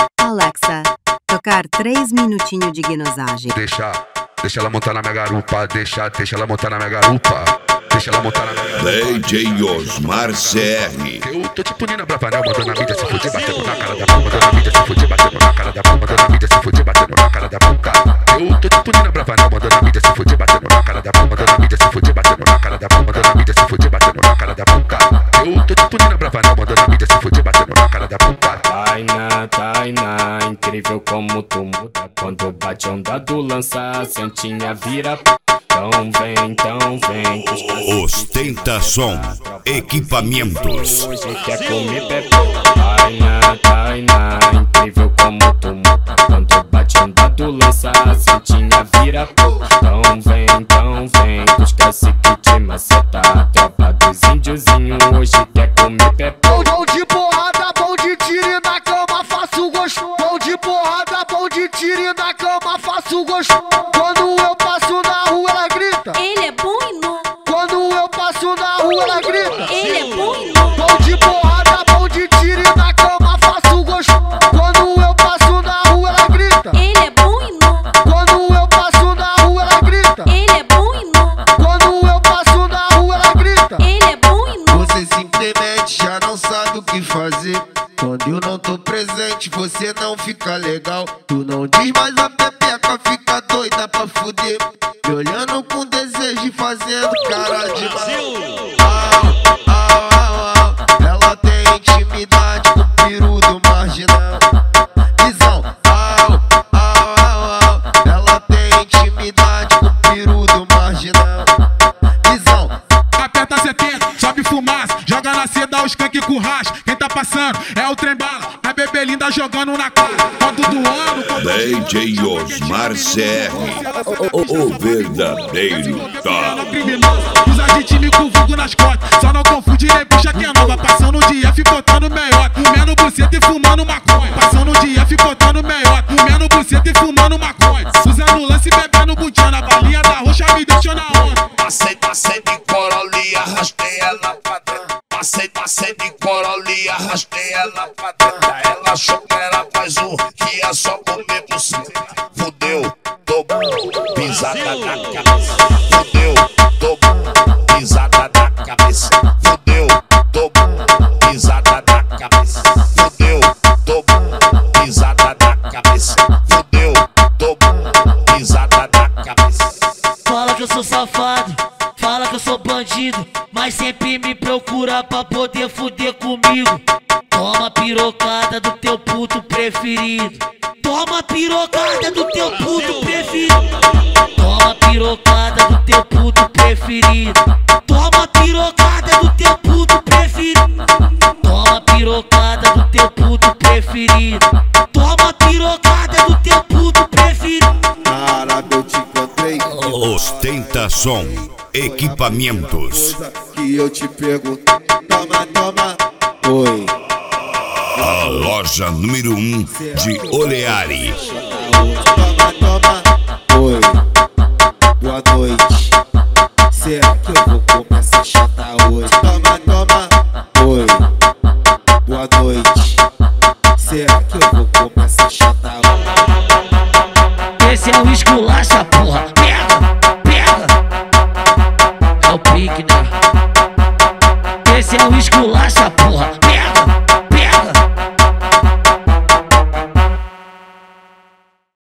Alexa, tocar 3 minutinhos de guinosagem. Deixa ela montar na minha garupa, deixa ela montar na minha garupa. Deixa ela montar na minha garupa. DJ Osmar CR. Eu tô tipo Nina Bravanel, mandando a mídia se fuder, batendo na cara da puta. Mandando a mídia se fuder, batendo na cara da puta. Mandando a mídia se fuder, batendo na cara da puta. Eu tô tipo Nina Bravanel, mandando a mídia se fuder, batendo na cara da puta. Mandando a mídia se fuder, batendo na cara da puta. Mandando a mídia se fuder, batendo na cara da puta. Eu tô tipo Nina Bravanel, mandando a mídia se fuder, batendo na cara da puta. Tainá, incrível como tu muda. Quando bate onda do lança, a santinha vira. Então vem. Ostentação, equipamentos. Hoje quer comer bebê. Tainá, incrível como tu muda. Quando bate onda do lança, a santinha vira. Então vem, busca esse kit maceta. A tropa dos índiozinhos hoje quer comer bebê. Bom de porrada, bom de tiro e na cama faço gosto. Bom de porrada, bom de tiro e na cama faço gosto. Quando eu passo na rua ela grita, ele é bom e não. quando eu passo na rua ela grita, Ele é bom e não. bom de porrada, bom de tiro e na cama faço gosto. Quando eu passo na rua ela grita, Ele é bom e não. quando eu passo na rua ela grita, Ele é bom e não. quando eu passo na rua ela grita. Ele é bom e não. Você simplesmente já não sabe o que fazer. Quando eu não tô presente, você não fica legal. Tu não diz, mas a pepeca fica doida pra fuder. Me olhando com desejo e fazendo cara de mal. Ela tem intimidade com o peru do marginal. Visão, ela tem intimidade com o peru do marginal. Visão. Aperta 70, sobe fumaça, joga na seda, os canque com racha. Quem tá passando é o trem bala, a bebê linda jogando na cara. Quando do ano, DJ Osmar CR. O verdadeiro tá. Usa de time com vulgo nas costas, só não confunde nem puxa que é nova. Passando o dia, fica botando meiota, comendo buceta e fumando maconha. Passando o dia, fica botando meiota, comendo buceta e fumando maconha. Usando lance e bebendo butiá, na balinha da roxa me deixou na onda. Passei de corolia, arrastei ela pra dentro. Passei de corolia, arrastei ela pra dentro. Ela achou que era mais um, que ia só comer buceta. Fudeu, tô pisada na cabeça. Fudeu, tô pisada na cabeça. Fudeu, tô pisada na cabeça. Fudeu, tô pisada na cabeça. Fudeu, tô pisada na cabeça. Fala que eu sou safado, fala que eu sou bandido, mas sempre me procura pra poder fuder comigo. Toma pirocada do teu puto preferido. Toma pirocada do teu puto preferido. Toma pirocada do teu puto preferido. Toma pirocada do teu puto preferido. Toma pirocada do teu puto preferido. Toma pirocada do teu puto preferido. Caralho, eu te encontrei. Ostentação, equipamentos. Que eu te pergunto. Toma, oi. A loja número 1 de Oleari. Toma, oi. Boa noite. Será que eu vou começar a chatar hoje? Toma, oi. Boa noite. Será que eu vou começar a chatar hoje? Esse é o esculacha,